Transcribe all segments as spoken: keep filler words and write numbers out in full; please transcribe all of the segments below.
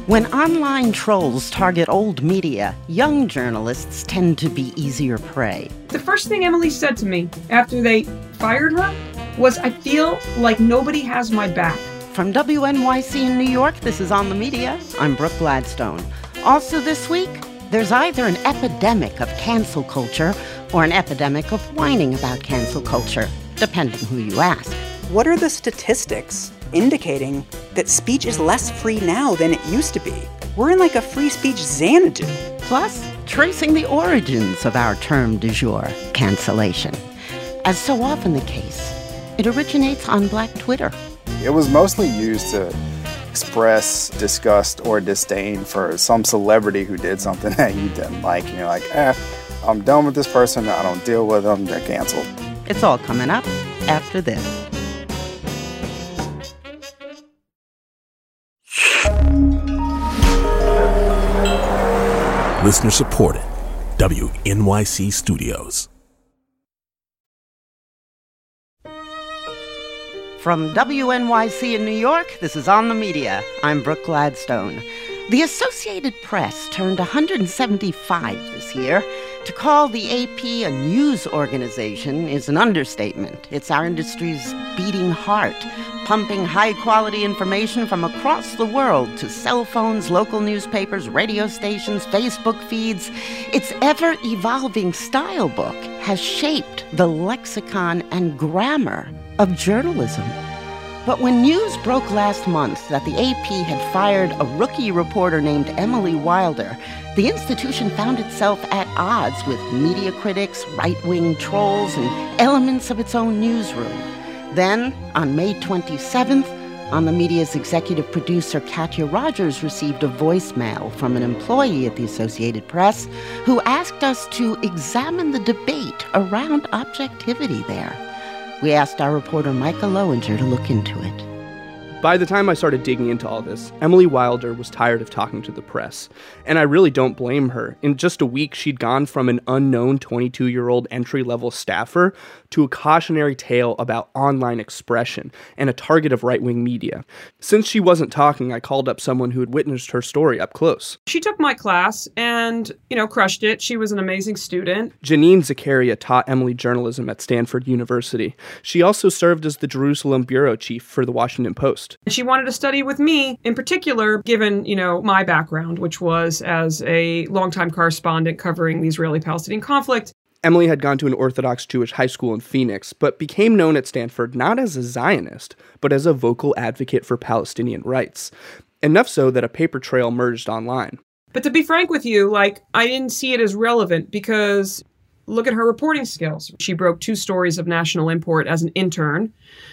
When online trolls target old media, young journalists tend to be easier prey. The first thing Emily said to me after they fired her was, I feel like nobody has my back. From W N Y C in New York, this is On the Media. I'm Brooke Gladstone. Also this week, there's either an epidemic of cancel culture or an epidemic of whining about cancel culture, depending who you ask. What are the statistics indicating that speech is less free now than it used to be? We're in like a free speech Xanadu. Plus, tracing the origins of our term du jour, cancellation. As so often the case, it originates on Black Twitter. It was mostly used to express disgust or disdain for some celebrity who did something that you didn't like. And you're like, eh, I'm done with this person. I don't deal with them. They're canceled. It's all coming up after this. Listener supported. W N Y C Studios. From W N Y C in New York, this is On the Media. I'm Brooke Gladstone. The Associated Press turned one hundred seventy-five this year. To call the A P a news organization is an understatement. It's our industry's beating heart, pumping high-quality information from across the world to cell phones, local newspapers, radio stations, Facebook feeds. Its ever-evolving style book has shaped the lexicon and grammar of journalism. But when news broke last month that the A P had fired a rookie reporter named Emily Wilder, the institution found itself at odds with media critics, right-wing trolls, and elements of its own newsroom. Then, on May twenty-seventh, On the Media's executive producer Katya Rogers received a voicemail from an employee at the Associated Press who asked us to examine the debate around objectivity there. We asked our reporter Micah Lowinger to look into it. By the time I started digging into all this, Emily Wilder was tired of talking to the press, and I really don't blame her. In just a week, she'd gone from an unknown twenty-two-year-old entry-level staffer to a cautionary tale about online expression and a target of right-wing media. Since she wasn't talking, I called up someone who had witnessed her story up close. She took my class and, you know, crushed it. She was an amazing student. Janine Zakaria taught Emily journalism at Stanford University. She also served as the Jerusalem bureau chief for the Washington Post. And she wanted to study with me, in particular, given, you know, my background, which was as a longtime correspondent covering the Israeli-Palestinian conflict. Emily had gone to an Orthodox Jewish high school in Phoenix, but became known at Stanford not as a Zionist, but as a vocal advocate for Palestinian rights. Enough so that a paper trail emerged online. But to be frank with you, like, I didn't see it as relevant because look at her reporting skills. She broke two stories of national import as an intern.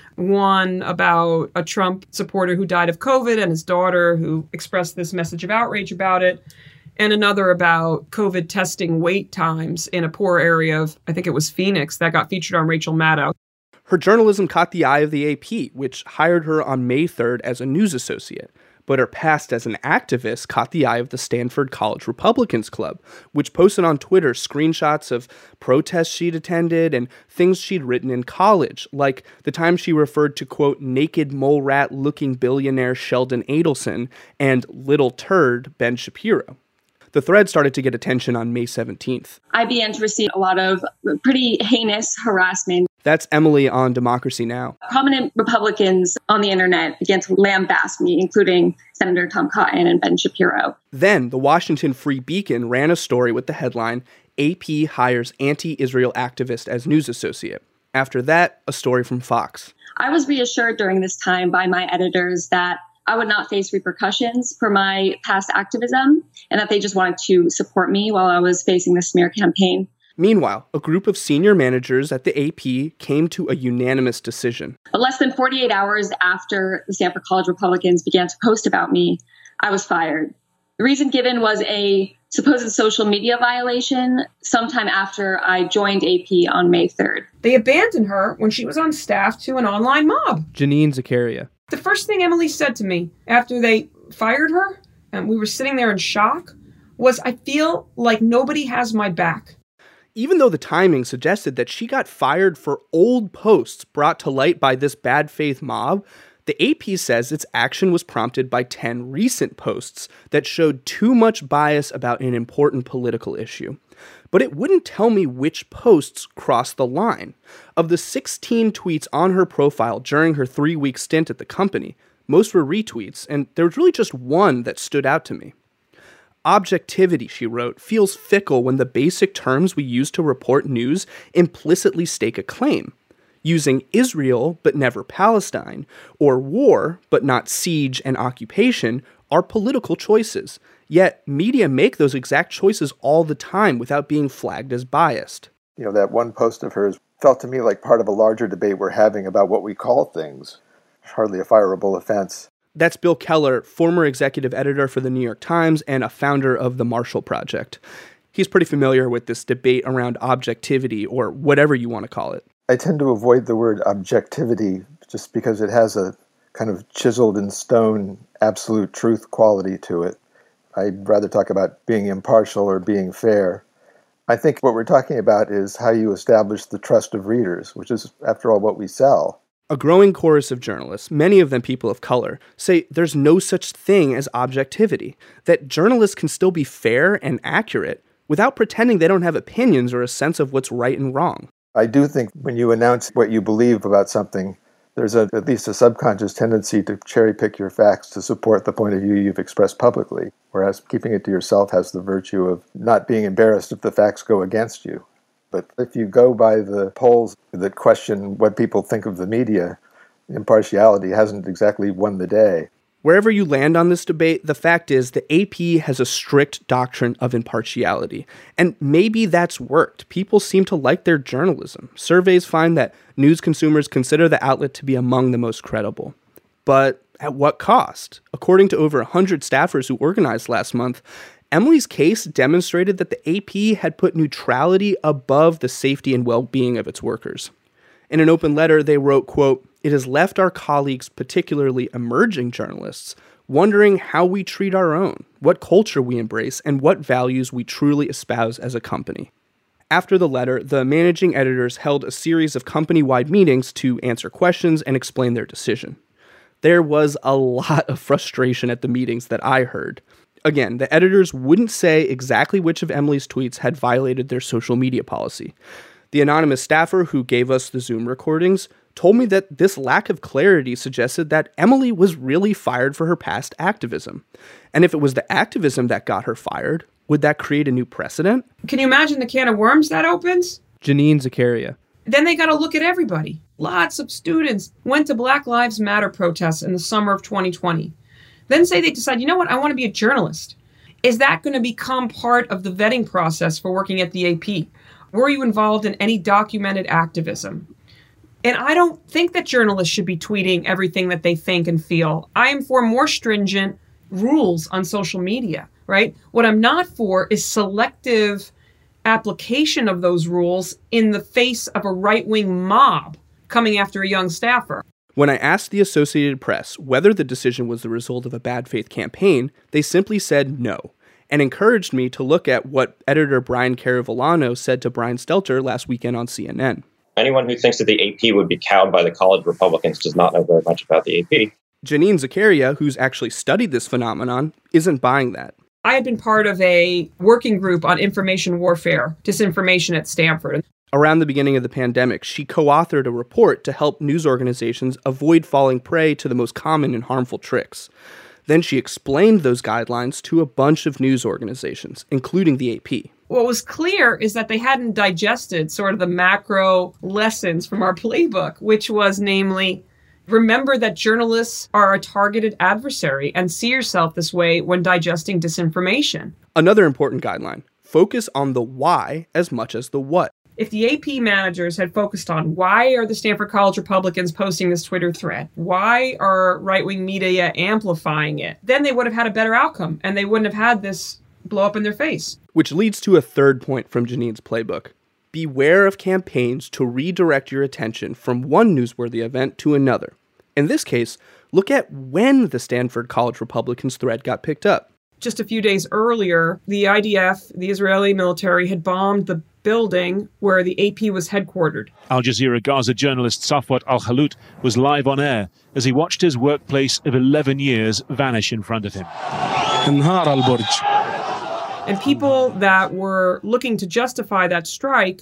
One about a Trump supporter who died of COVID and his daughter who expressed this message of outrage about it. And another about COVID testing wait times in a poor area of, I think it was Phoenix, that got featured on Rachel Maddow. Her journalism caught the eye of the A P, which hired her on May third as a news associate. But her past as an activist caught the eye of the Stanford College Republicans Club, which posted on Twitter screenshots of protests she'd attended and things she'd written in college, like the time she referred to, quote, naked mole rat-looking billionaire Sheldon Adelson and little turd Ben Shapiro. The thread started to get attention on May seventeenth. I began to receive a lot of pretty heinous harassment. That's Emily on Democracy Now! Prominent Republicans on the internet began to lambaste me, including Senator Tom Cotton and Ben Shapiro. Then, the Washington Free Beacon ran a story with the headline, A P hires anti-Israel activist as news associate. After that, a story from Fox. I was reassured during this time by my editors that I would not face repercussions for my past activism and that they just wanted to support me while I was facing the smear campaign. Meanwhile, a group of senior managers at the A P came to a unanimous decision. But less than forty-eight hours after the Stanford College Republicans began to post about me, I was fired. The reason given was a supposed social media violation sometime after I joined A P on May third. They abandoned her when she was on staff to an online mob. Janine Zakaria. The first thing Emily said to me after they fired her, and we were sitting there in shock, was, I feel like nobody has my back. Even though the timing suggested that she got fired for old posts brought to light by this bad faith mob, The A P says its action was prompted by ten recent posts that showed too much bias about an important political issue. But it wouldn't tell me which posts crossed the line. Of the sixteen tweets on her profile during her three-week stint at the company, most were retweets, and there was really just one that stood out to me. Objectivity, she wrote, feels fickle when the basic terms we use to report news implicitly stake a claim. Using Israel but never Palestine, or war but not siege and occupation, are political choices. Yet media make those exact choices all the time without being flagged as biased. You know, that one post of hers felt to me like part of a larger debate we're having about what we call things. Hardly a fireable offense. That's Bill Keller, former executive editor for the New York Times and a founder of the Marshall Project. He's pretty familiar with this debate around objectivity, or whatever you want to call it. I tend to avoid the word objectivity just because it has a kind of chiseled in stone absolute truth quality to it. I'd rather talk about being impartial or being fair. I think what we're talking about is how you establish the trust of readers, which is, after all, what we sell. A growing chorus of journalists, many of them people of color, say there's no such thing as objectivity, that journalists can still be fair and accurate without pretending they don't have opinions or a sense of what's right and wrong. I do think when you announce what you believe about something, there's a, at least a subconscious tendency to cherry pick your facts to support the point of view you've expressed publicly, whereas keeping it to yourself has the virtue of not being embarrassed if the facts go against you. But if you go by the polls that question what people think of the media, impartiality hasn't exactly won the day. Wherever you land on this debate, the fact is the A P has a strict doctrine of impartiality. And maybe that's worked. People seem to like their journalism. Surveys find that news consumers consider the outlet to be among the most credible. But at what cost? According to over one hundred staffers who organized last month, Emily's case demonstrated that the A P had put neutrality above the safety and well-being of its workers. In an open letter, they wrote, quote, "It has left our colleagues, particularly emerging journalists, wondering how we treat our own, what culture we embrace, and what values we truly espouse as a company." After the letter, the managing editors held a series of company-wide meetings to answer questions and explain their decision. There was a lot of frustration at the meetings that I heard. Again, the editors wouldn't say exactly which of Emily's tweets had violated their social media policy. The anonymous staffer who gave us the Zoom recordings told me that this lack of clarity suggested that Emily was really fired for her past activism. And if it was the activism that got her fired, would that create a new precedent? Can you imagine the can of worms that opens? Janine Zakaria. Then they got to look at everybody. Lots of students went to Black Lives Matter protests in the summer of twenty twenty. Then say they decide, you know what, I want to be a journalist. Is that going to become part of the vetting process for working at the A P? Were you involved in any documented activism? And I don't think that journalists should be tweeting everything that they think and feel. I am for more stringent rules on social media, right? What I'm not for is selective application of those rules in the face of a right-wing mob coming after a young staffer. When I asked the Associated Press whether the decision was the result of a bad faith campaign, they simply said no, and encouraged me to look at what editor Brian Caravillano said to Brian Stelter last weekend on C N N. Anyone who thinks that the A P would be cowed by the college Republicans does not know very much about the A P. Janine Zakaria, who's actually studied this phenomenon, isn't buying that. I had been part of a working group on information warfare, disinformation at Stanford. Around the beginning of the pandemic, she co-authored a report to help news organizations avoid falling prey to the most common and harmful tricks. Then she explained those guidelines to a bunch of news organizations, including the A P. What was clear is that they hadn't digested sort of the macro lessons from our playbook, which was namely, remember that journalists are a targeted adversary and see yourself this way when digesting disinformation. Another important guideline, focus on the why as much as the what. If the A P managers had focused on why are the Stanford College Republicans posting this Twitter thread, why are right-wing media amplifying it, then they would have had a better outcome and they wouldn't have had this blow up in their face. Which leads to a third point from Janine's playbook. Beware of campaigns to redirect your attention from one newsworthy event to another. In this case, look at when the Stanford College Republicans thread got picked up. just a few days earlier, the I D F, the Israeli military, had bombed the building where the A P was headquartered. Al Jazeera Gaza journalist Safwat Al-Khalout was live on air as he watched his workplace of eleven years vanish in front of him. And people that were looking to justify that strike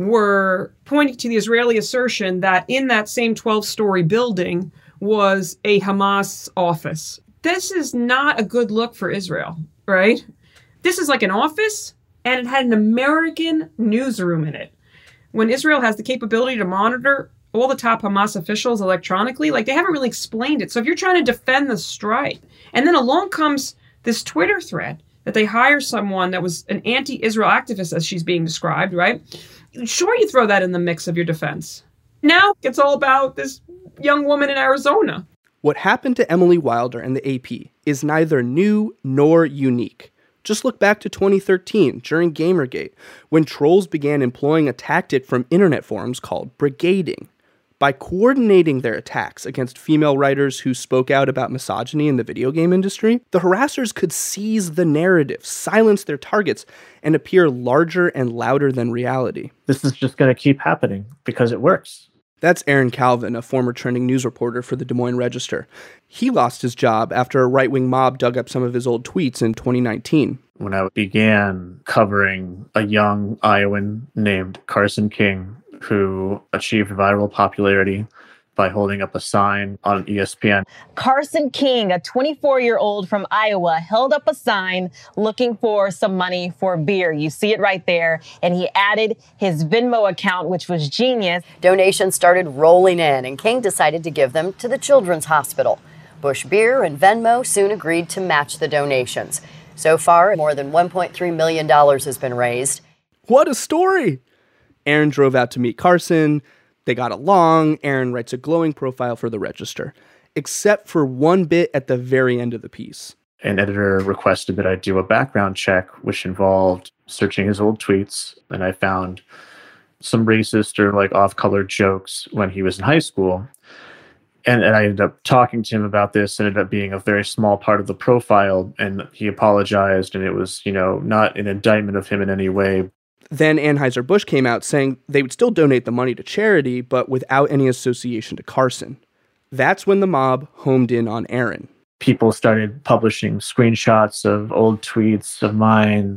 were pointing to the Israeli assertion that in that same twelve-story building was a Hamas office. This is not a good look for Israel, right? This is like an office, and it had an American newsroom in it. When Israel has the capability to monitor all the top Hamas officials electronically, like they haven't really explained it. So if you're trying to defend the strike, and then along comes this Twitter thread that they hire someone that was an anti-Israel activist, as she's being described, right? Sure, you throw that in the mix of your defense. Now it's all about this young woman in Arizona. What happened to Emily Wilder and the A P is neither new nor unique. Just look back to twenty thirteen, during Gamergate, when trolls began employing a tactic from internet forums called brigading. By coordinating their attacks against female writers who spoke out about misogyny in the video game industry, the harassers could seize the narrative, silence their targets, and appear larger and louder than reality. This is just going to keep happening because it works. That's Aaron Calvin, a former trending news reporter for the Des Moines Register. He lost his job after a right-wing mob dug up some of his old tweets in twenty nineteen. When I began covering a young Iowan named Carson King, who achieved viral popularity by holding up a sign on E S P N. Carson King, a twenty-four-year-old from Iowa, held up a sign looking for some money for beer. You see it right there. And he added his Venmo account, which was genius. Donations started rolling in, and King decided to give them to the Children's Hospital. Busch Beer and Venmo soon agreed to match the donations. So far, more than one point three million dollars has been raised. What a story! Aaron drove out to meet Carson. They got along. Aaron writes a glowing profile for the Register, except for one bit at the very end of the piece. An editor requested that I do a background check, which involved searching his old tweets, and I found some racist or like off-color jokes when he was in high school. And, and I ended up talking to him about this. It ended up being a very small part of the profile, and he apologized, and it was, you know, not an indictment of him in any way. Then Anheuser-Busch came out saying they would still donate the money to charity, but without any association to Carson. That's when the mob homed in on Aaron. People started publishing screenshots of old tweets of mine.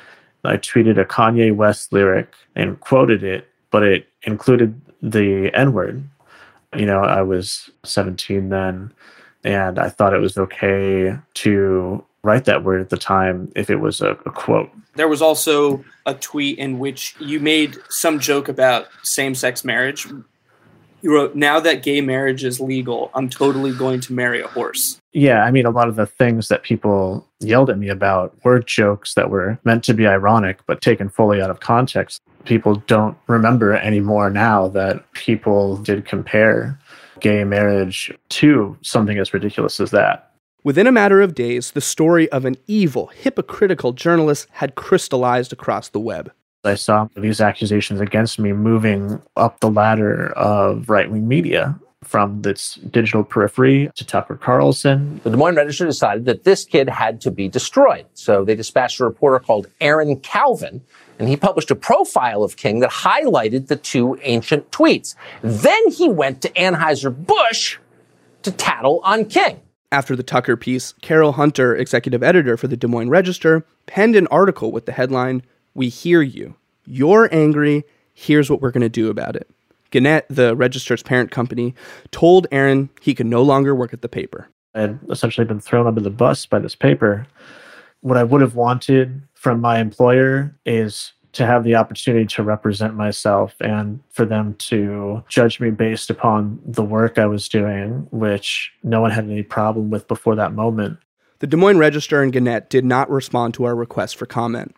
I tweeted a Kanye West lyric and quoted it, but it included the N-word. You know, I was seventeen then, and I thought it was okay to write that word at the time if it was a, a quote. There was also a tweet in which you made some joke about same-sex marriage. You wrote, "Now that gay marriage is legal, I'm totally going to marry a horse." Yeah, I mean, a lot of the things that people yelled at me about were jokes that were meant to be ironic, but taken fully out of context. People don't remember anymore now that people did compare gay marriage to something as ridiculous as that. Within a matter of days, the story of an evil, hypocritical journalist had crystallized across the web. I saw these accusations against me moving up the ladder of right-wing media, from its digital periphery to Tucker Carlson. The Des Moines Register decided that this kid had to be destroyed. So they dispatched a reporter called Aaron Calvin, and he published a profile of King that highlighted the two ancient tweets. Then he went to Anheuser-Busch to tattle on King. After the Tucker piece, Carol Hunter, executive editor for the Des Moines Register, penned an article with the headline, "We hear you. You're angry. Here's what we're going to do about it." Gannett, the Register's parent company, told Aaron he could no longer work at the paper. I had essentially been thrown under the bus by this paper. What I would have wanted from my employer is to have the opportunity to represent myself and for them to judge me based upon the work I was doing, which no one had any problem with before that moment. The Des Moines Register and Gannett did not respond to our request for comment.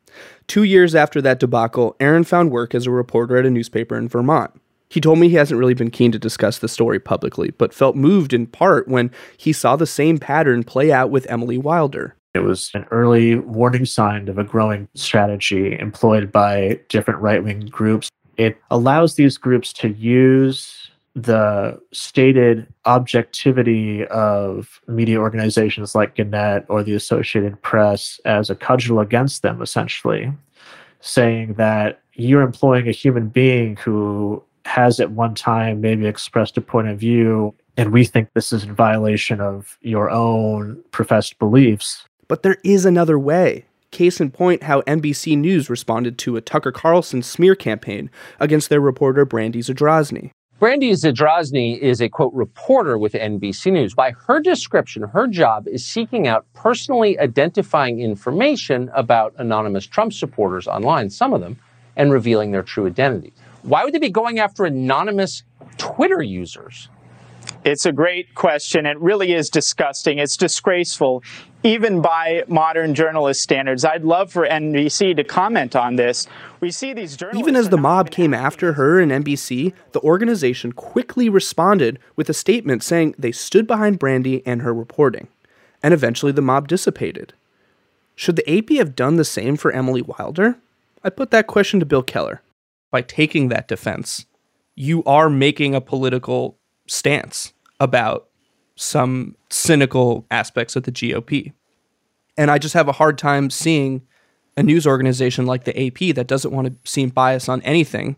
Two years after that debacle, Aaron found work as a reporter at a newspaper in Vermont. He told me he hasn't really been keen to discuss the story publicly, but felt moved in part when he saw the same pattern play out with Emily Wilder. It was an early warning sign of a growing strategy employed by different right-wing groups. It allows these groups to use the stated objectivity of media organizations like Gannett or the Associated Press as a cudgel against them, essentially, saying that you're employing a human being who has at one time maybe expressed a point of view, and we think this is in violation of your own professed beliefs. But there is another way. Case in point, how N B C News responded to a Tucker Carlson smear campaign against their reporter Brandy Zadrozny. Brandy Zadrozny is a, quote, reporter with N B C News. By her description, her job is seeking out personally identifying information about anonymous Trump supporters online, some of them, and revealing their true identity. Why would they be going after anonymous Twitter users? It's a great question. It really is disgusting. It's disgraceful, even by modern journalist standards. I'd love for N B C to comment on this. We see these journalists... Even as the mob came after her and N B C, the organization quickly responded with a statement saying they stood behind Brandy and her reporting. And eventually the mob dissipated. Should the A P have done the same for Emily Wilder? I put that question to Bill Keller. By taking that defense, you are making a political stance about some cynical aspects of the G O P. And I just have a hard time seeing a news organization like the A P that doesn't want to seem biased on anything,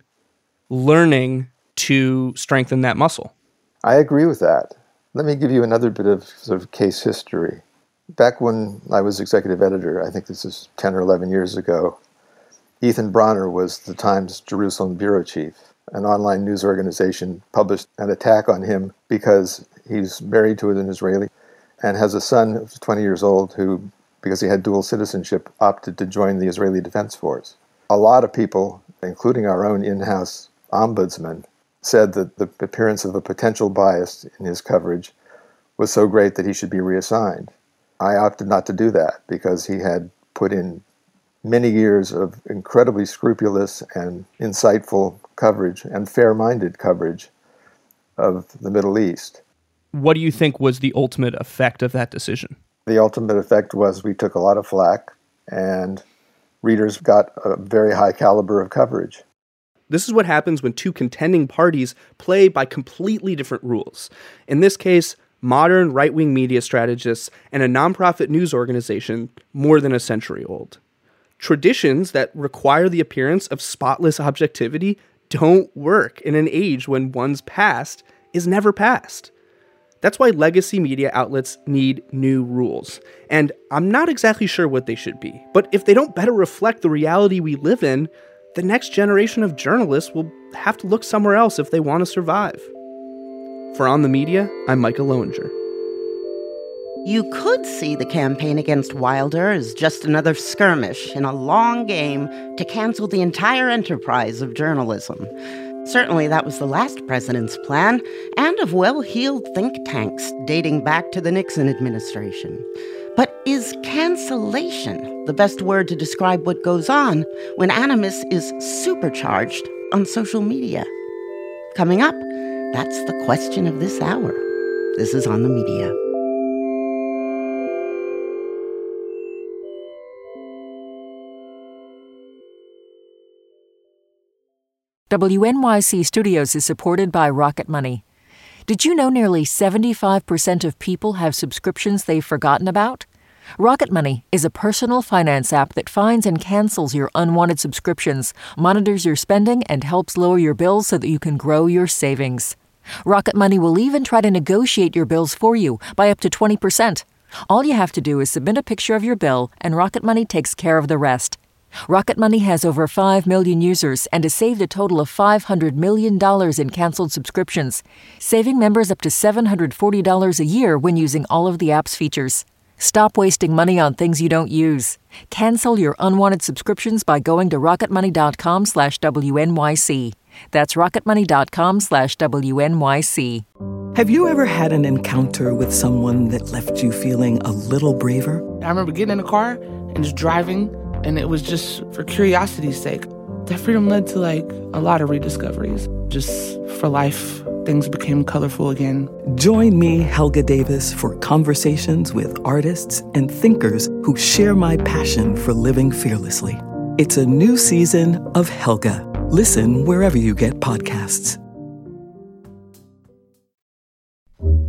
learning to strengthen that muscle. I agree with that. Let me give you another bit of sort of case history. Back when I was executive editor, I think this is ten or eleven years ago, Ethan Bronner was the Times Jerusalem bureau chief. An online news organization published an attack on him because he's married to an Israeli and has a son who's twenty years old who, because he had dual citizenship, opted to join the Israeli Defense Force. A lot of people, including our own in-house ombudsman, said that the appearance of a potential bias in his coverage was so great that he should be reassigned. I opted not to do that because he had put in many years of incredibly scrupulous and insightful coverage and fair-minded coverage of the Middle East. What do you think was the ultimate effect of that decision? The ultimate effect was we took a lot of flack and readers got a very high caliber of coverage. This is what happens when two contending parties play by completely different rules. In this case, modern right-wing media strategists and a nonprofit news organization more than a century old. Traditions that require the appearance of spotless objectivity don't work in an age when one's past is never past. That's why legacy media outlets need new rules. And I'm not exactly sure what they should be. But if they don't better reflect the reality we live in, the next generation of journalists will have to look somewhere else if they want to survive. For On the Media, I'm Micah Loewinger. You could see the campaign against Wilder as just another skirmish in a long game to cancel the entire enterprise of journalism. Certainly that was the last president's plan, and of well-heeled think tanks dating back to the Nixon administration. But is cancellation the best word to describe what goes on when animus is supercharged on social media? Coming up, that's the question of this hour. This is On the Media. W N Y C Studios is supported by Rocket Money. Did you know nearly seventy-five percent of people have subscriptions they've forgotten about? Rocket Money is a personal finance app that finds and cancels your unwanted subscriptions, monitors your spending, and helps lower your bills so that you can grow your savings. Rocket Money will even try to negotiate your bills for you by up to twenty percent. All you have to do is submit a picture of your bill, and Rocket Money takes care of the rest. Rocket Money has over five million users and has saved a total of five hundred million dollars in canceled subscriptions, saving members up to seven hundred forty dollars a year when using all of the app's features. Stop wasting money on things you don't use. Cancel your unwanted subscriptions by going to rocketmoney.com slash WNYC. That's rocketmoney.com slash WNYC. Have you ever had an encounter with someone that left you feeling a little braver? I remember getting in the car and just driving, and it was just for curiosity's sake. That freedom led to like a lot of rediscoveries. Just for life, things became colorful again. Join me, Helga Davis, for conversations with artists and thinkers who share my passion for living fearlessly. It's a new season of Helga. Listen wherever you get podcasts.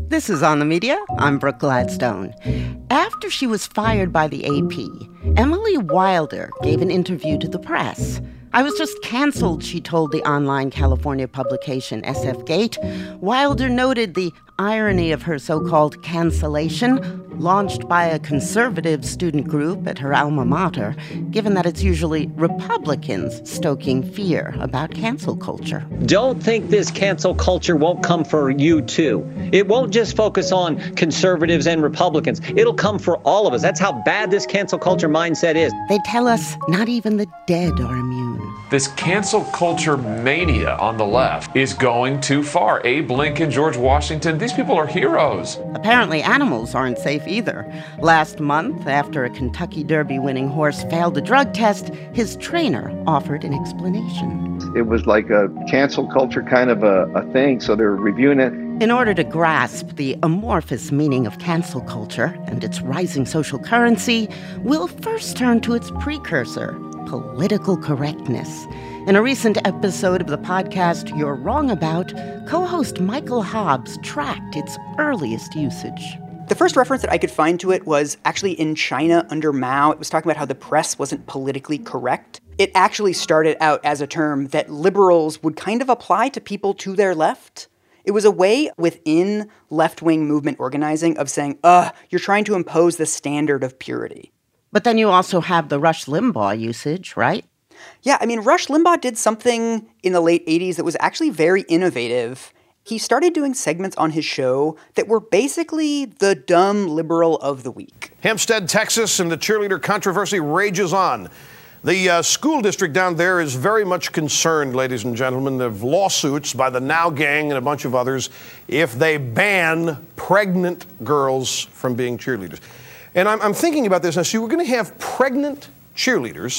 This is On the Media. I'm Brooke Gladstone. After she was fired by the A P, Emily Wilder gave an interview to the press. I was just canceled, she told the online California publication S F Gate. Wilder noted the irony of her so-called cancellation, launched by a conservative student group at her alma mater, given that it's usually Republicans stoking fear about cancel culture. Don't think this cancel culture won't come for you, too. It won't just focus on conservatives and Republicans. It'll come for all of us. That's how bad this cancel culture mindset is. They tell us not even the dead are immune. This cancel culture mania on the left is going too far. Abe Lincoln, George Washington, these people are heroes. Apparently animals aren't safe either. Last month, after a Kentucky Derby winning horse failed a drug test, his trainer offered an explanation. It was like a cancel culture kind of a, a thing, so they're reviewing it. In order to grasp the amorphous meaning of cancel culture and its rising social currency, we'll first turn to its precursor, political correctness. In a recent episode of the podcast You're Wrong About, co-host Michael Hobbs tracked its earliest usage. The first reference that I could find to it was actually in China under Mao. It was talking about how the press wasn't politically correct. It actually started out as a term that liberals would kind of apply to people to their left. It was a way within left-wing movement organizing of saying, ugh, you're trying to impose the standard of purity. But then you also have the Rush Limbaugh usage, right? Yeah, I mean, Rush Limbaugh did something in the late eighties that was actually very innovative. He started doing segments on his show that were basically the dumb liberal of the week. Hempstead, Texas, and the cheerleader controversy rages on. The uh, school district down there is very much concerned, ladies and gentlemen, of lawsuits by the Now Gang and a bunch of others if they ban pregnant girls from being cheerleaders. And I'm, I'm thinking about this now. See, we're going to have pregnant cheerleaders.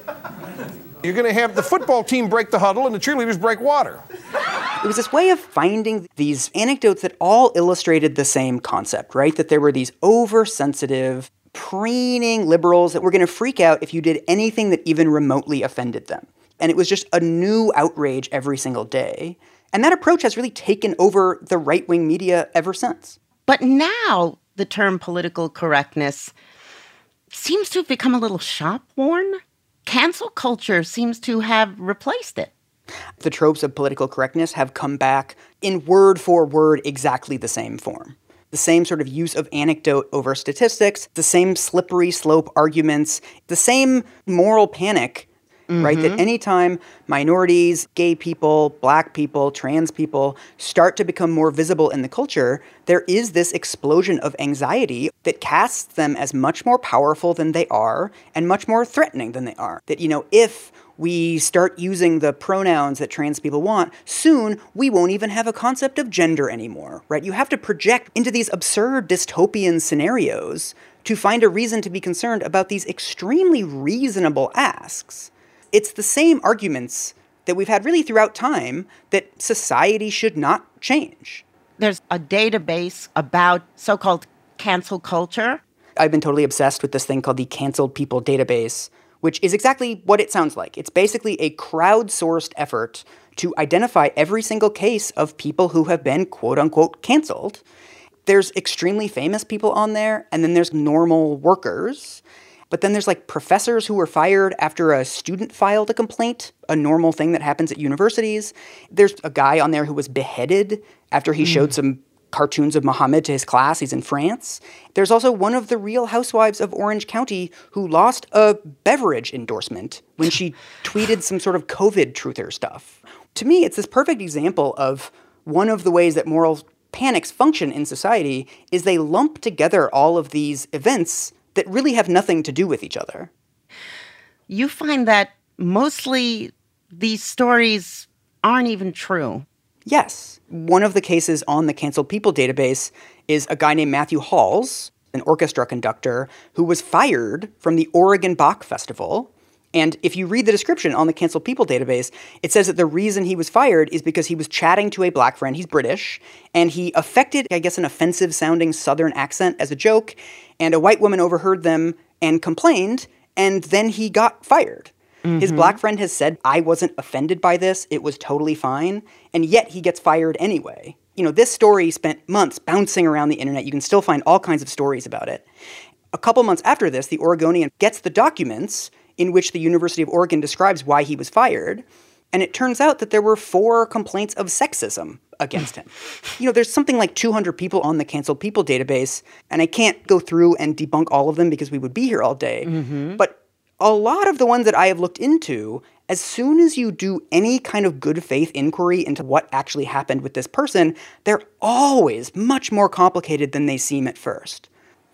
You're going to have the football team break the huddle and the cheerleaders break water. It was this way of finding these anecdotes that all illustrated the same concept, right? That there were these oversensitive, preening liberals that were going to freak out if you did anything that even remotely offended them. And it was just a new outrage every single day. And that approach has really taken over the right-wing media ever since. But now the term political correctness seems to have become a little shop-worn. Cancel culture seems to have replaced it. The tropes of political correctness have come back in word for word exactly the same form. The same sort of use of anecdote over statistics, the same slippery slope arguments, the same moral panic, mm-hmm. right? That anytime minorities, gay people, black people, trans people start to become more visible in the culture, there is this explosion of anxiety that casts them as much more powerful than they are and much more threatening than they are. That, you know, if we start using the pronouns that trans people want, soon we won't even have a concept of gender anymore, right? You have to project into these absurd dystopian scenarios to find a reason to be concerned about these extremely reasonable asks. It's the same arguments that we've had really throughout time that society should not change. There's a database about so-called cancel culture. I've been totally obsessed with this thing called the Canceled People Database, which is exactly what it sounds like. It's basically a crowdsourced effort to identify every single case of people who have been quote-unquote canceled. There's extremely famous people on there, and then there's normal workers. But then there's like professors who were fired after a student filed a complaint, a normal thing that happens at universities. There's a guy on there who was beheaded after he mm. showed some cartoons of Muhammad to his class. He's in France. There's also one of the Real Housewives of Orange County who lost a beverage endorsement when she tweeted some sort of COVID truther stuff. To me, it's this perfect example of one of the ways that moral panics function in society is they lump together all of these events that really have nothing to do with each other. You find that mostly these stories aren't even true. Yes. One of the cases on the Canceled People database is a guy named Matthew Halls, an orchestra conductor, who was fired from the Oregon Bach Festival. And if you read the description on the Canceled People database, it says that the reason he was fired is because he was chatting to a black friend. He's British. And he affected, I guess, an offensive-sounding Southern accent as a joke. And a white woman overheard them and complained. And then he got fired. Mm-hmm. His black friend has said, I wasn't offended by this. It was totally fine. And yet he gets fired anyway. You know, this story spent months bouncing around the internet. You can still find all kinds of stories about it. A couple months after this, the Oregonian gets the documents in which the University of Oregon describes why he was fired. And it turns out that there were four complaints of sexism against him. You know, there's something like two hundred people on the Canceled People database, and I can't go through and debunk all of them because we would be here all day. Mm-hmm. But a lot of the ones that I have looked into, as soon as you do any kind of good faith inquiry into what actually happened with this person, they're always much more complicated than they seem at first.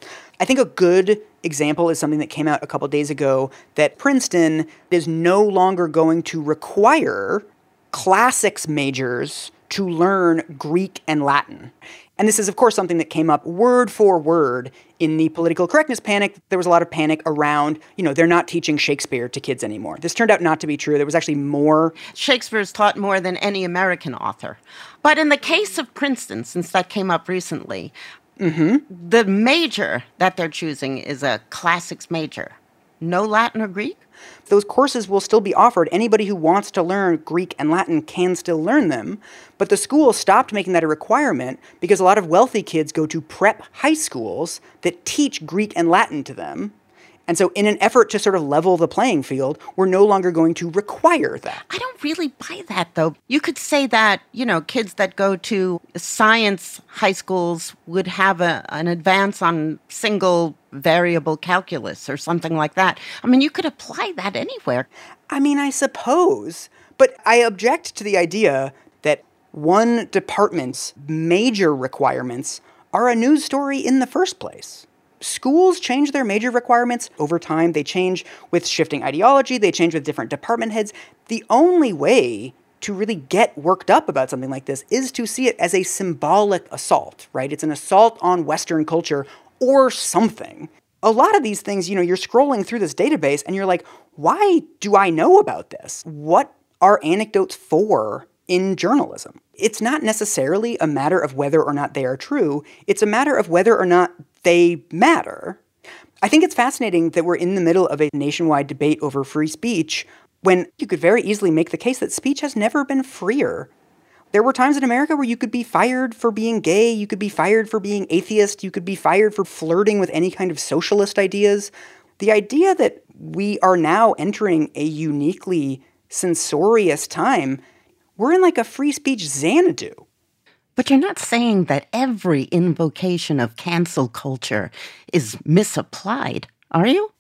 I think a good example is something that came out a couple days ago, that Princeton is no longer going to require classics majors to learn Greek and Latin. And this is, of course, something that came up word for word in the political correctness panic. There was a lot of panic around, you know, they're not teaching Shakespeare to kids anymore. This turned out not to be true. There was actually more. Shakespeare's taught more than any American author. But in the case of Princeton, since that came up recently, mm-hmm. the major that they're choosing is a classics major. No Latin or Greek? Those courses will still be offered. Anybody who wants to learn Greek and Latin can still learn them. But the school stopped making that a requirement because a lot of wealthy kids go to prep high schools that teach Greek and Latin to them. And so in an effort to sort of level the playing field, we're no longer going to require that. I don't really buy that, though. You could say that, you know, kids that go to science high schools would have a, an advance on single variable calculus or something like that. I mean, you could apply that anywhere. I mean, I suppose. But I object to the idea that one department's major requirements are a news story in the first place. Schools change their major requirements over time. They change with shifting ideology. They change with different department heads. The only way to really get worked up about something like this is to see it as a symbolic assault, right? It's an assault on Western culture or something. A lot of these things, you know, you're scrolling through this database and you're like, why do I know about this? What are anecdotes for in journalism? It's not necessarily a matter of whether or not they are true. It's a matter of whether or not they matter. I think it's fascinating that we're in the middle of a nationwide debate over free speech when you could very easily make the case that speech has never been freer. There were times in America where you could be fired for being gay, you could be fired for being atheist, you could be fired for flirting with any kind of socialist ideas. The idea that we are now entering a uniquely censorious time, we're in like a free speech Xanadu. But you're not saying that every invocation of cancel culture is misapplied, are you?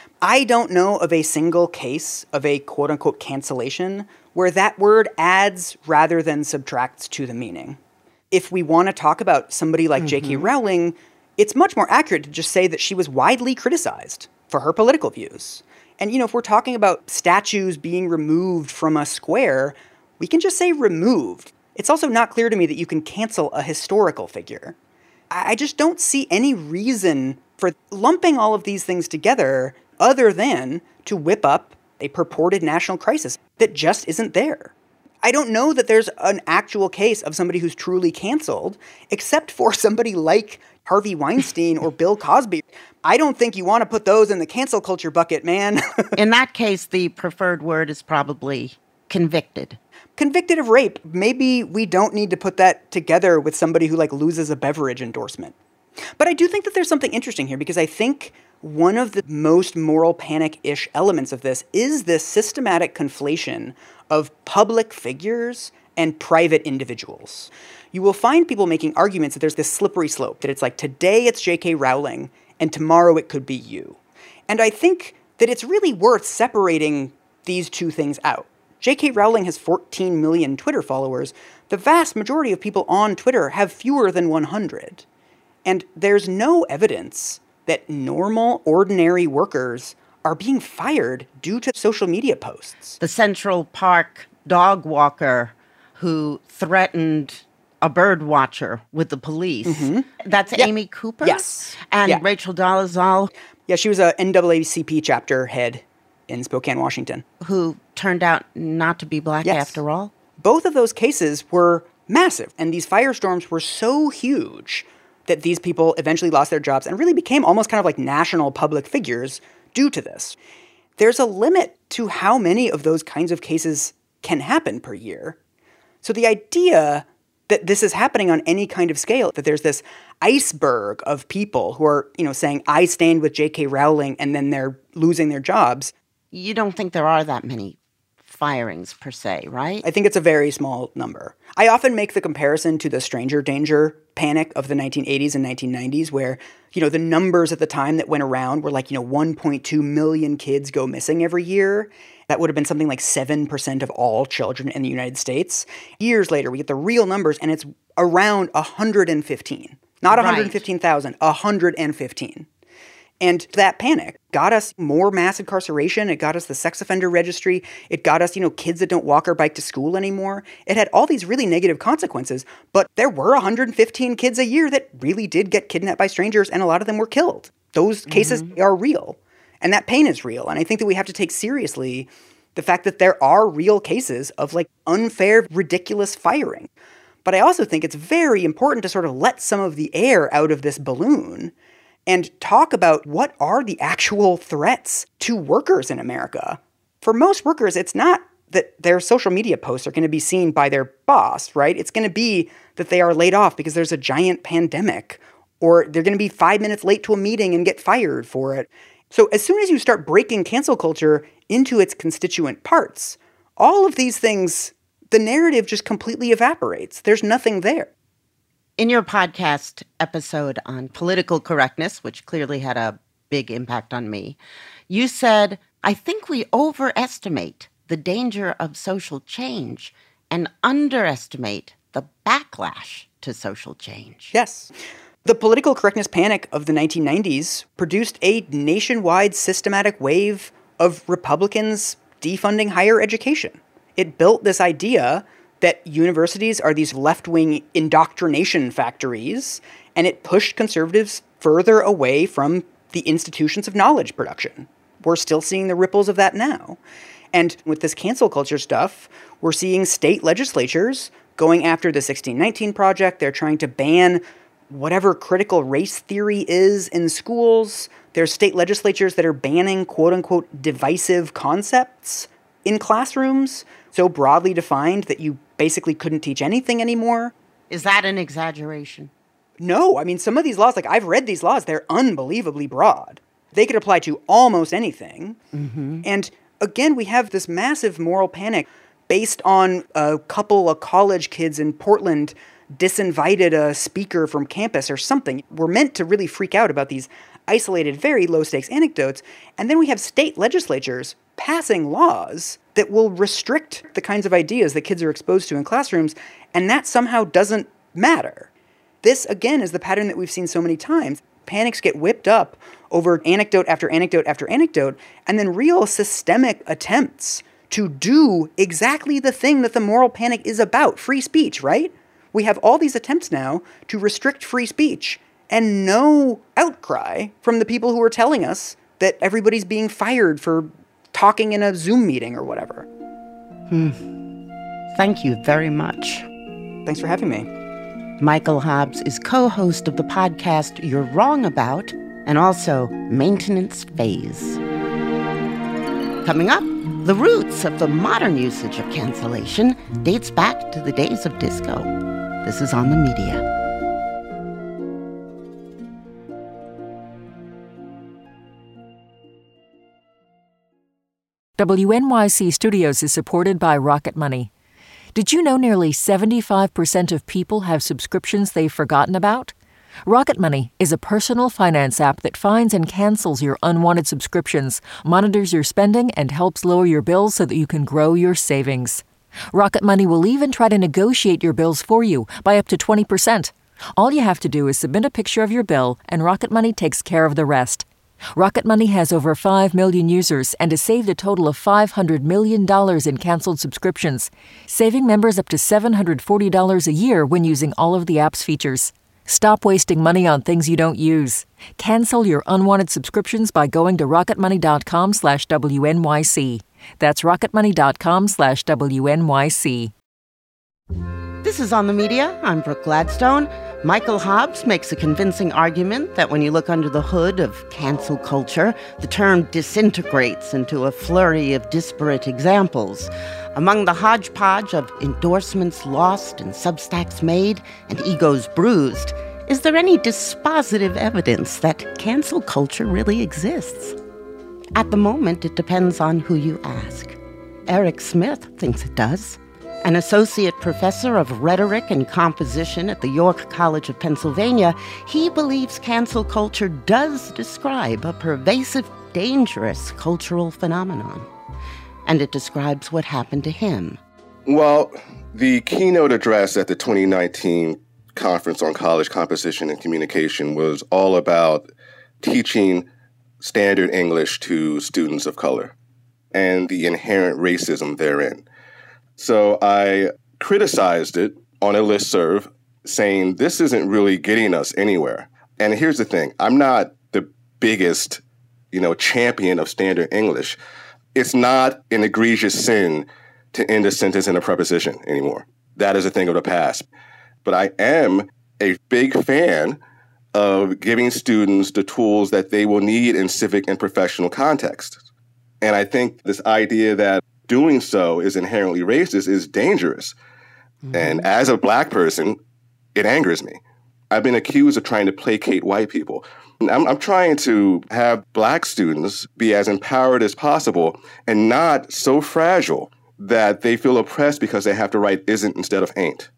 I don't know of a single case of a quote-unquote cancellation where that word adds rather than subtracts to the meaning. If we want to talk about somebody like mm-hmm. J K Rowling, it's much more accurate to just say that she was widely criticized for her political views. And, you know, if we're talking about statues being removed from a square, we can just say removed. It's also not clear to me that you can cancel a historical figure. I just don't see any reason for lumping all of these things together other than to whip up a purported national crisis that just isn't there. I don't know that there's an actual case of somebody who's truly canceled, except for somebody like Harvey Weinstein or Bill Cosby. I don't think you want to put those in the cancel culture bucket, man. In that case, the preferred word is probably convicted. Convicted of rape. Maybe we don't need to put that together with somebody who like loses a beverage endorsement. But I do think that there's something interesting here because I think one of the most moral panic-ish elements of this is this systematic conflation of public figures and private individuals. You will find people making arguments that there's this slippery slope, that it's like today it's J K Rowling and tomorrow it could be you. And I think that it's really worth separating these two things out. J K Rowling has fourteen million Twitter followers. The vast majority of people on Twitter have fewer than one hundred. And there's no evidence that normal, ordinary workers are being fired due to social media posts. The Central Park dog walker who threatened a bird watcher with the police. Mm-hmm. That's yep. Amy Cooper? Yes. And yeah. Rachel Dolezal? Yeah, she was a N double A C P chapter head in Spokane, Washington. Who turned out not to be black yes. after all? Both of those cases were massive, and these firestorms were so huge that these people eventually lost their jobs and really became almost kind of like national public figures due to this. There's a limit to how many of those kinds of cases can happen per year. So the idea that this is happening on any kind of scale, that there's this iceberg of people who are, you know, saying, I stand with J K Rowling, and then they're losing their jobs. You don't think there are that many firings per se, right? I think it's a very small number. I often make the comparison to the stranger danger panic of the nineteen eighties and nineteen nineties, where, you know, the numbers at the time that went around were like, you know, one point two million kids go missing every year. That would have been something like seven percent of all children in the United States. Years later, we get the real numbers, and it's around one hundred fifteen. Not one hundred fifteen thousand, one hundred fifteen. And that panic got us more mass incarceration. It got us the sex offender registry. It got us, you know, kids that don't walk or bike to school anymore. It had all these really negative consequences, but there were one hundred fifteen kids a year that really did get kidnapped by strangers, and a lot of them were killed. Those cases mm-hmm. are real, and that pain is real. And I think that we have to take seriously the fact that there are real cases of, like, unfair, ridiculous firing. But I also think it's very important to sort of let some of the air out of this balloon and talk about what are the actual threats to workers in America. For most workers, it's not that their social media posts are going to be seen by their boss, right? It's going to be that they are laid off because there's a giant pandemic, or they're going to be five minutes late to a meeting and get fired for it. So as soon as you start breaking cancel culture into its constituent parts, all of these things, the narrative just completely evaporates. There's nothing there. In your podcast episode on political correctness, which clearly had a big impact on me, you said, I think we overestimate the danger of social change and underestimate the backlash to social change. Yes. The political correctness panic of the nineteen nineties produced a nationwide systematic wave of Republicans defunding higher education. It built this idea that universities are these left-wing indoctrination factories, and it pushed conservatives further away from the institutions of knowledge production. We're still seeing the ripples of that now. And with this cancel culture stuff, we're seeing state legislatures going after the sixteen nineteen Project. They're trying to ban whatever critical race theory is in schools. There's state legislatures that are banning quote-unquote divisive concepts in classrooms, so broadly defined that you basically couldn't teach anything anymore. Is that an exaggeration? No. I mean, some of these laws, like I've read these laws, they're unbelievably broad. They could apply to almost anything. Mm-hmm. And again, we have this massive moral panic based on a couple of college kids in Portland disinvited a speaker from campus or something. We're meant to really freak out about these isolated, very low-stakes anecdotes. And then we have state legislatures passing laws that will restrict the kinds of ideas that kids are exposed to in classrooms, and that somehow doesn't matter. This, again, is the pattern that we've seen so many times. Panics get whipped up over anecdote after anecdote after anecdote, and then real systemic attempts to do exactly the thing that the moral panic is about, free speech, right? We have all these attempts now to restrict free speech, and no outcry from the people who are telling us that everybody's being fired for talking in a Zoom meeting or whatever. Hmm. Thank you very much. Thanks for having me. Michael Hobbs is co-host of the podcast You're Wrong About, and also Maintenance Phase. Coming up, the roots of the modern usage of cancellation dates back to the days of disco. This is On the Media. W N Y C Studios is supported by Rocket Money. Did you know nearly seventy-five percent of people have subscriptions they've forgotten about? Rocket Money is a personal finance app that finds and cancels your unwanted subscriptions, monitors your spending, and helps lower your bills so that you can grow your savings. Rocket Money will even try to negotiate your bills for you by up to twenty percent. All you have to do is submit a picture of your bill, and Rocket Money takes care of the rest. Rocket Money has over five million users and has saved a total of five hundred million dollars in canceled subscriptions, saving members up to seven hundred forty dollars a year when using all of the app's features. Stop wasting money on things you don't use. Cancel your unwanted subscriptions by going to rocketmoney.com slash WNYC. That's rocketmoney.com slash WNYC. This is On the Media. I'm Brooke Gladstone. Michael Hobbs makes a convincing argument that when you look under the hood of cancel culture, the term disintegrates into a flurry of disparate examples. Among the hodgepodge of endorsements lost and Substacks made and egos bruised, is there any dispositive evidence that cancel culture really exists? At the moment, it depends on who you ask. Eric Smith thinks it does. An associate professor of rhetoric and composition at the York College of Pennsylvania, he believes cancel culture does describe a pervasive, dangerous cultural phenomenon. And it describes what happened to him. Well, the keynote address at the twenty nineteen Conference on College Composition and Communication was all about teaching standard English to students of color and the inherent racism therein. So I criticized it on a listserv, saying this isn't really getting us anywhere. And here's the thing. I'm not the biggest, you know, champion of standard English. It's not an egregious sin to end a sentence in a preposition anymore. That is a thing of the past. But I am a big fan of giving students the tools that they will need in civic and professional contexts. And I think this idea that doing so is inherently racist is dangerous. Mm-hmm. And as a Black person, it angers me. I've been accused of trying to placate white people. I'm, I'm trying to have Black students be as empowered as possible and not so fragile that they feel oppressed because they have to write isn't instead of ain't.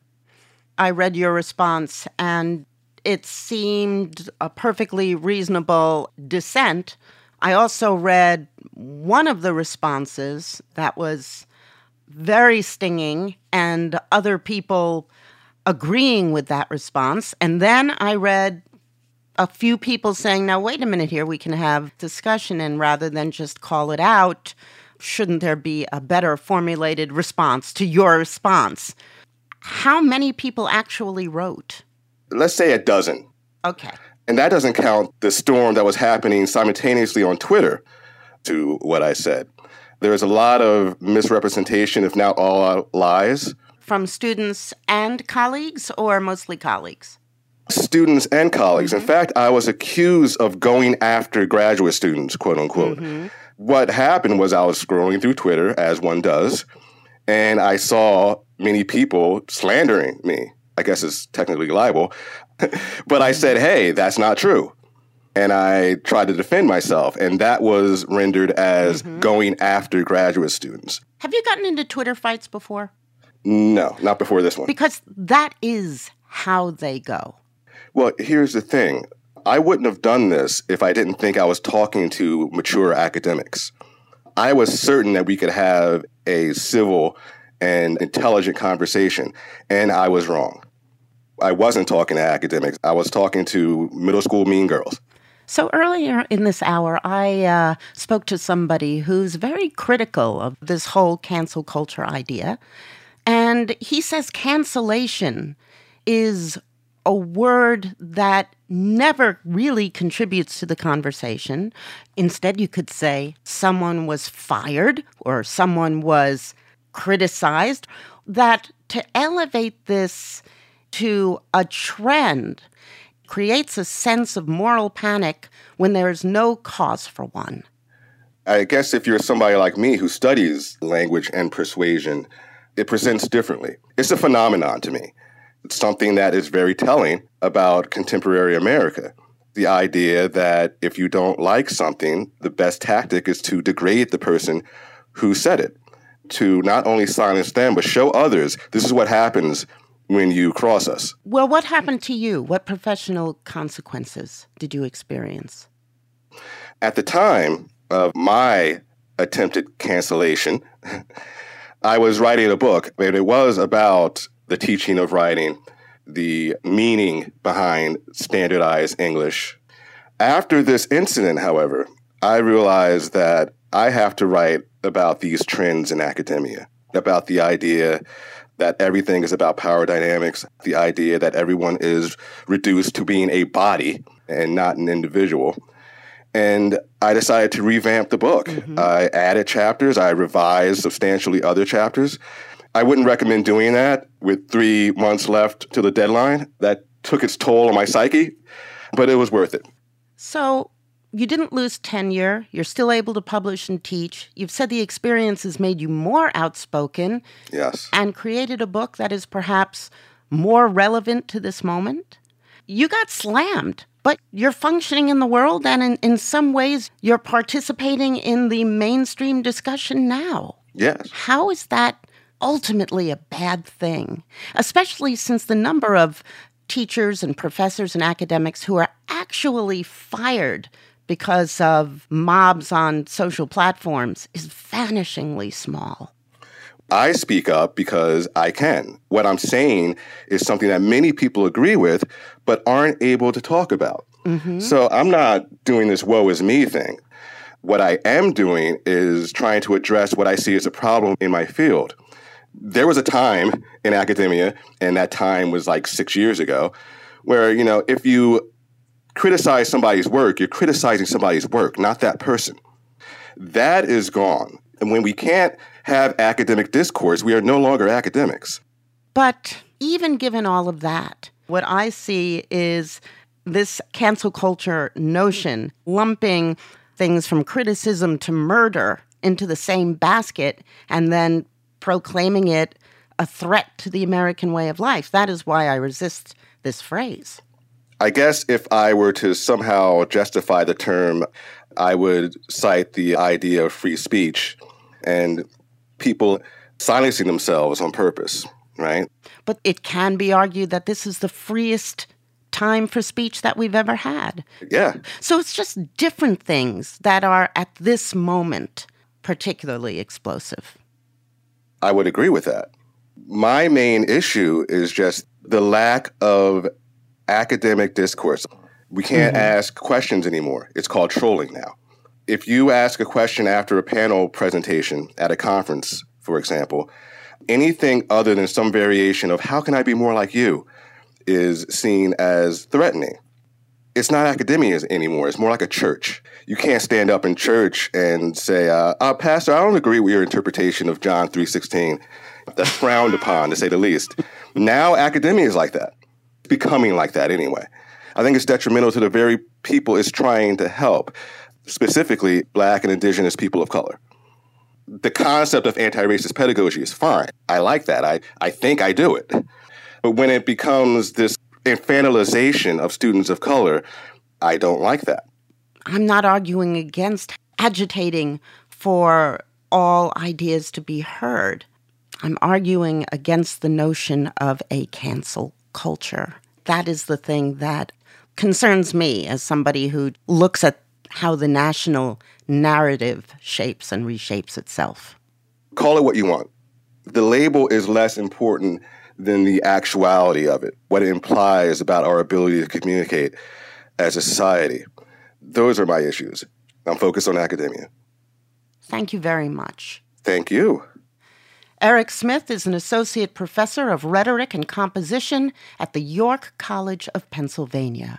I read your response, and it seemed a perfectly reasonable dissent. I also read one of the responses that was very stinging and other people agreeing with that response. And then I read a few people saying, now, wait a minute here, we can have discussion, and rather than just call it out, shouldn't there be a better formulated response to your response? How many people actually wrote? Let's say a dozen. Okay. And that doesn't count the storm that was happening simultaneously on Twitter to what I said. There's a lot of misrepresentation, if not all lies. From students and colleagues, or mostly colleagues? Students and colleagues. Mm-hmm. In fact, I was accused of going after graduate students, quote unquote. Mm-hmm. What happened was I was scrolling through Twitter, as one does, and I saw many people slandering me. I guess it's technically libel. But I said, hey, that's not true. And I tried to defend myself. And that was rendered as mm-hmm. going after graduate students. Have you gotten into Twitter fights before? No, not before this one. Because that is how they go. Well, here's the thing. I wouldn't have done this if I didn't think I was talking to mature academics. I was certain that we could have a civil and intelligent conversation, and I was wrong. I wasn't talking to academics. I was talking to middle school mean girls. So earlier in this hour, I uh, spoke to somebody who's very critical of this whole cancel culture idea. And he says cancellation is a word that never really contributes to the conversation. Instead, you could say someone was fired or someone was criticized. That to elevate this to a trend creates a sense of moral panic when there's no cause for one. I guess if you're somebody like me who studies language and persuasion, it presents differently. It's a phenomenon to me. It's something that is very telling about contemporary America. The idea that if you don't like something, the best tactic is to degrade the person who said it, to not only silence them, but show others this is what happens when you cross us. Well, what happened to you? What professional consequences did you experience? At the time of my attempted cancellation, I was writing a book, and it was about the teaching of writing, the meaning behind standardized English. After this incident, however, I realized that I have to write about these trends in academia, about the idea that everything is about power dynamics, the idea that everyone is reduced to being a body and not an individual. And I decided to revamp the book. Mm-hmm. I added chapters. I revised substantially other chapters. I wouldn't recommend doing that with three months left to the deadline. That took its toll on my psyche, but it was worth it. So you didn't lose tenure. You're still able to publish and teach. You've said the experience has made you more outspoken. Yes. And created a book that is perhaps more relevant to this moment. You got slammed, but you're functioning in the world, and in, in some ways, you're participating in the mainstream discussion now. Yes. How is that ultimately a bad thing? Especially since the number of teachers and professors and academics who are actually fired because of mobs on social platforms is vanishingly small. I speak up because I can. What I'm saying is something that many people agree with, but aren't able to talk about. Mm-hmm. So I'm not doing this woe is me thing. What I am doing is trying to address what I see as a problem in my field. There was a time in academia, and that time was like six years ago, where, you know, if you criticize somebody's work, you're criticizing somebody's work, not that person. That is gone. And when we can't have academic discourse, we are no longer academics. But even given all of that, what I see is this cancel culture notion lumping things from criticism to murder into the same basket and then proclaiming it a threat to the American way of life. That is why I resist this phrase. I guess if I were to somehow justify the term, I would cite the idea of free speech and people silencing themselves on purpose, right? But it can be argued that this is the freest time for speech that we've ever had. Yeah. So it's just different things that are at this moment particularly explosive. I would agree with that. My main issue is just the lack of academic discourse. We can't mm-hmm. ask questions anymore. It's called trolling now. If you ask a question after a panel presentation at a conference, for example, anything other than some variation of how can I be more like you is seen as threatening. It's not academia anymore. It's more like a church. You can't stand up in church and say, uh, uh, Pastor, I don't agree with your interpretation of John three sixteen. That's frowned upon, to say the least. Now academia is like that. It's becoming like that anyway. I think it's detrimental to the very people it's trying to help, specifically Black and Indigenous people of color. The concept of anti-racist pedagogy is fine. I like that. I, I think I do it. But when it becomes this infantilization of students of color, I don't like that. I'm not arguing against agitating for all ideas to be heard. I'm arguing against the notion of a cancel culture. That is the thing that concerns me as somebody who looks at how the national narrative shapes and reshapes itself. Call it what you want. The label is less important than the actuality of it, what it implies about our ability to communicate as a society. Those are my issues. I'm focused on academia. Thank you very much. Thank you. Eric Smith is an associate professor of rhetoric and composition at the York College of Pennsylvania.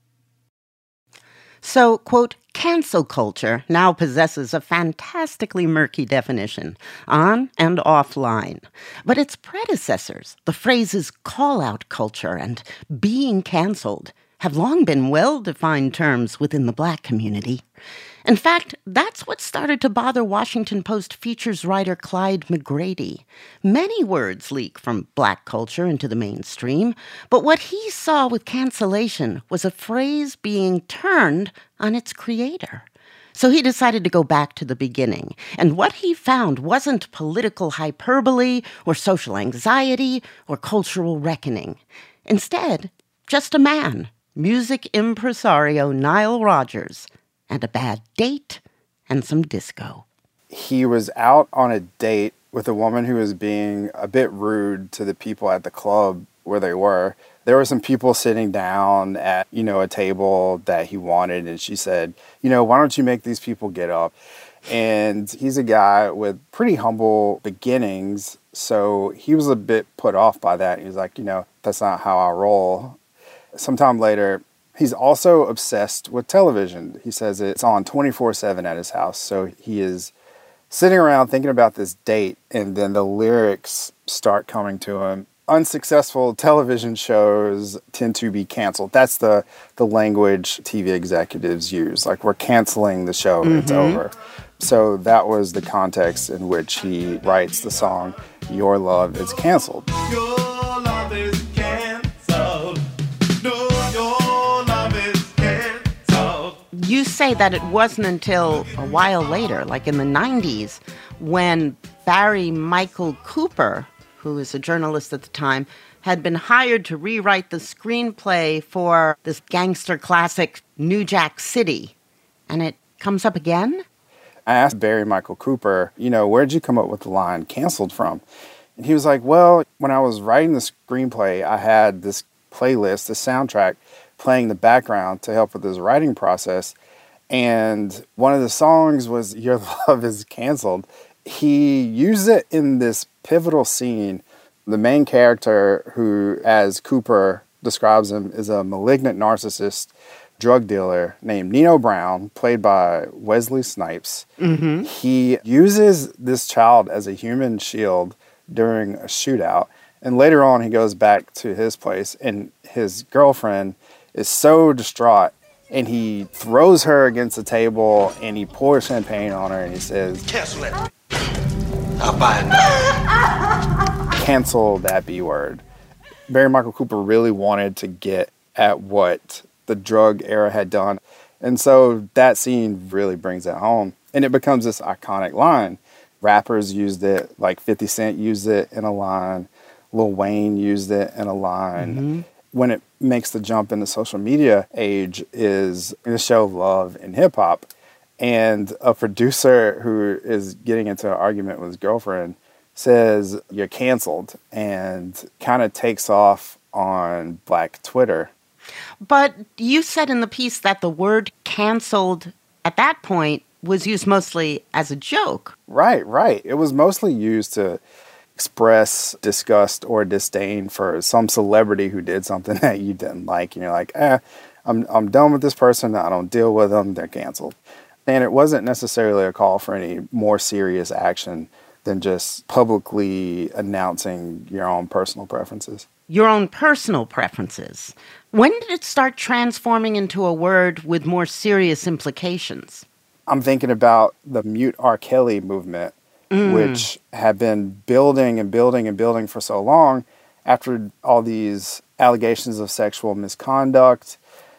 So, quote, cancel culture now possesses a fantastically murky definition, on and offline. But its predecessors, the phrases call-out culture and being canceled, have long been well-defined terms within the Black community. In fact, that's what started to bother Washington Post features writer Clyde McGrady. Many words leak from Black culture into the mainstream, but what he saw with cancellation was a phrase being turned on its creator. So he decided to go back to the beginning, and what he found wasn't political hyperbole or social anxiety or cultural reckoning. Instead, just a man, music impresario Nile Rodgers, and a bad date, and some disco. He was out on a date with a woman who was being a bit rude to the people at the club where they were. There were some people sitting down at, you know, a table that he wanted, and she said, you know, why don't you make these people get up? And he's a guy with pretty humble beginnings, so he was a bit put off by that. He was like, you know, that's not how I roll. Sometime later, he's also obsessed with television. He says it's on twenty-four seven at his house. So he is sitting around thinking about this date, and then the lyrics start coming to him. unsuccessful television shows tend to be canceled. That's the, the language T V executives use. Like, we're canceling the show, mm-hmm. It's over. So that was the context in which he writes the song, Your Love Is Canceled. Your love is canceled. No, your love is canceled. You say that it wasn't until a while later, like in the nineties, when Barry Michael Cooper, who was a journalist at the time, had been hired to rewrite the screenplay for this gangster classic, New Jack City. And it comes up again? I asked Barry Michael Cooper, you know, where'd you come up with the line canceled from? And he was like, well, when I was writing the screenplay, I had this playlist, this soundtrack, playing the background to help with this writing process. And one of the songs was Your Love Is Canceled. He used it in this pivotal scene. The main character, who, as Cooper describes him, is a malignant narcissist drug dealer named Nino Brown, played by Wesley Snipes. Mm-hmm. He uses this child as a human shield during a shootout. And later on, he goes back to his place, and his girlfriend is so distraught, and he throws her against the table, and he pours champagne on her, and he says, cancel it. I'll buy it now. Cancel that B word. Barry Michael Cooper really wanted to get at what the drug era had done. And so that scene really brings it home. And it becomes this iconic line. Rappers used it, like fifty Cent used it in a line. Lil Wayne used it in a line. Mm-hmm. When it makes the jump in the social media age is the show Love and Hip Hop. And a producer who is getting into an argument with his girlfriend says, you're canceled, and kind of takes off on Black Twitter. But you said in the piece that the word canceled at that point was used mostly as a joke. Right, right. It was mostly used to express disgust or disdain for some celebrity who did something that you didn't like. And you're like, eh, I'm, I'm done with this person. I don't deal with them. They're canceled. And it wasn't necessarily a call for any more serious action than just publicly announcing your own personal preferences. Your own personal preferences. When did it start transforming into a word with more serious implications? I'm thinking about the Mute R. Kelly movement, mm. which had been building and building and building for so long after all these allegations of sexual misconduct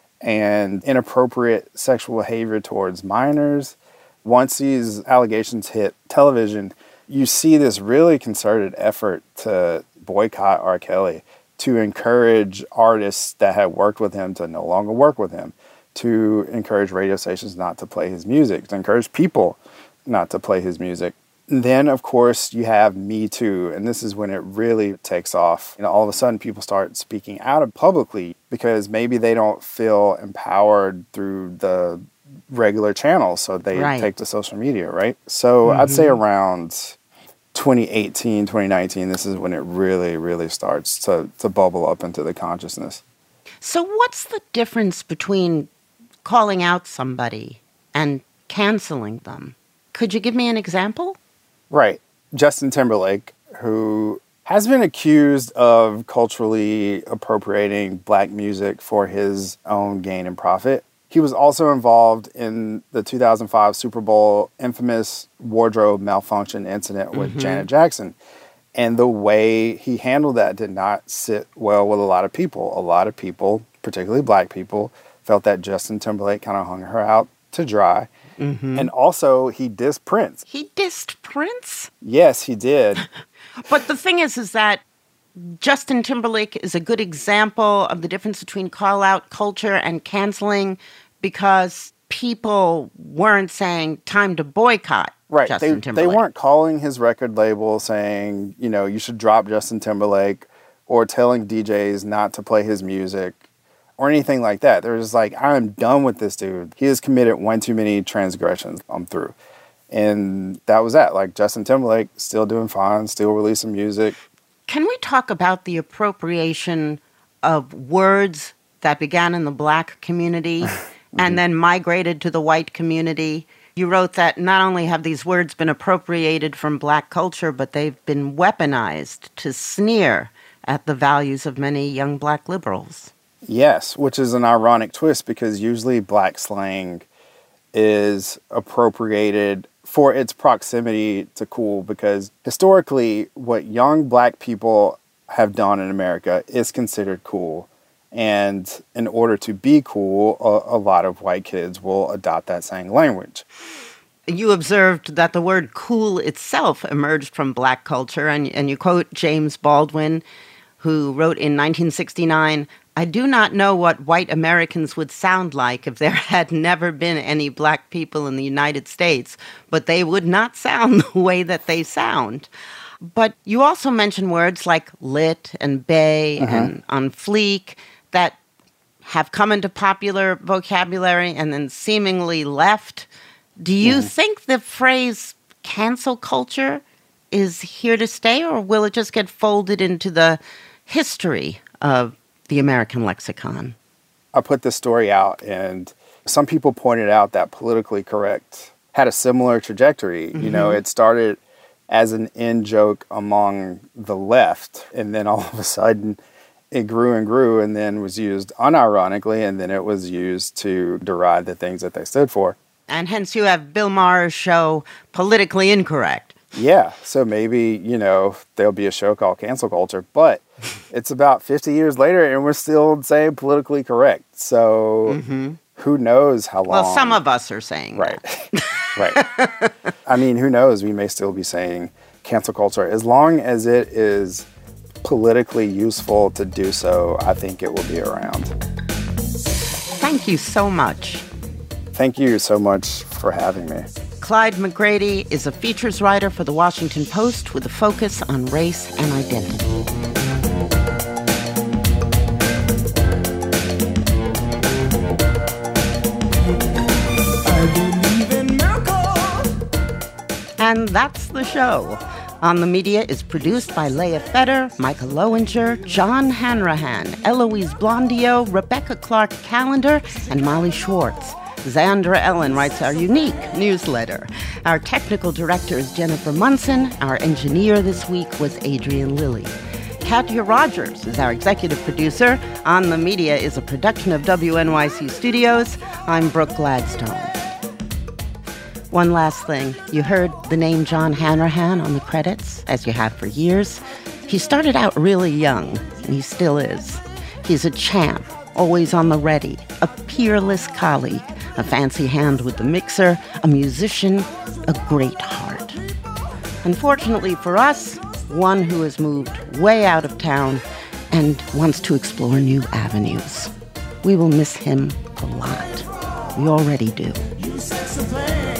and inappropriate sexual behavior towards minors. Once these allegations hit television, you see this really concerted effort to boycott R. Kelly, to encourage artists that had worked with him to no longer work with him, to encourage radio stations not to play his music, to encourage people not to play his music. And then, of course, you have Me Too, and this is when it really takes off. You know, all of a sudden, people start speaking out publicly because maybe they don't feel empowered through the regular channels, so they right. take to social media, right? So mm-hmm. I'd say around twenty eighteen, twenty nineteen, this is when it really, really starts to, to bubble up into the consciousness. So what's the difference between calling out somebody and canceling them? Could you give me an example? Right. Justin Timberlake, who has been accused of culturally appropriating black music for his own gain and profit. He was also involved in the two thousand five Super Bowl infamous wardrobe malfunction incident with mm-hmm. Janet Jackson. And the way he handled that did not sit well with a lot of people. A lot of people, particularly black people, felt that Justin Timberlake kind of hung her out to dry. Mm-hmm. And also, he dissed Prince. He dissed Prince? Yes, he did. But the thing is, is that Justin Timberlake is a good example of the difference between call-out culture and canceling, because people weren't saying time to boycott right. Justin they, Timberlake. They weren't calling his record label saying, you know, you should drop Justin Timberlake, or telling D Js not to play his music, or anything like that. They're just like, I'm done with this dude. He has committed one too many transgressions. I'm through. And that was that. Like, Justin Timberlake, still doing fine, still releasing music. Can we talk about the appropriation of words that began in the black community mm-hmm. and then migrated to the white community? You wrote that not only have these words been appropriated from black culture, but they've been weaponized to sneer at the values of many young black liberals. Yes, which is an ironic twist because usually black slang is appropriated for its proximity to cool, because historically what young black people have done in America is considered cool. And in order to be cool, a, a lot of white kids will adopt that same language. You observed that the word cool itself emerged from black culture, and, and you quote James Baldwin, who wrote in nineteen sixty-nine, "I do not know what white Americans would sound like if there had never been any black people in the United States, but they would not sound the way that they sound." But you also mention words like lit and bay uh-huh. and on fleek that have come into popular vocabulary and then seemingly left. Do you mm. think the phrase cancel culture is here to stay, or will it just get folded into the history of the American lexicon? I put this story out, and some people pointed out that politically correct had a similar trajectory. Mm-hmm. You know, it started as an in joke among the left, and then all of a sudden it grew and grew and then was used unironically, and then it was used to deride the things that they stood for. And hence you have Bill Maher's show, Politically Incorrect. Yeah, so maybe, you know, there'll be a show called Cancel Culture, but it's about fifty years later and we're still saying politically correct. So mm-hmm. who knows how long. Well, some of us are saying right. Right. I mean, who knows? We may still be saying cancel culture. As long as it is politically useful to do so, I think it will be around. Thank you so much. Thank you so much for having me. Clyde McGrady is a features writer for The Washington Post with a focus on race and identity. And that's the show. On the Media is produced by Leah Feder, Micah Lowinger, John Hanrahan, Eloise Blondio, Rebecca Clark-Callender, and Molly Schwartz. Zandra Ellen writes our unique newsletter. Our technical director is Jennifer Munson. Our engineer this week was Adrian Lilly. Katya Rogers is our executive producer. On the Media is a production of W N Y C Studios. I'm Brooke Gladstone. One last thing. You heard the name John Hanrahan on the credits, as you have for years. He started out really young, and he still is. He's a champ, always on the ready, a peerless colleague, a fancy hand with the mixer, a musician, a great heart. Unfortunately for us, one who has moved way out of town and wants to explore new avenues. We will miss him a lot. We already do.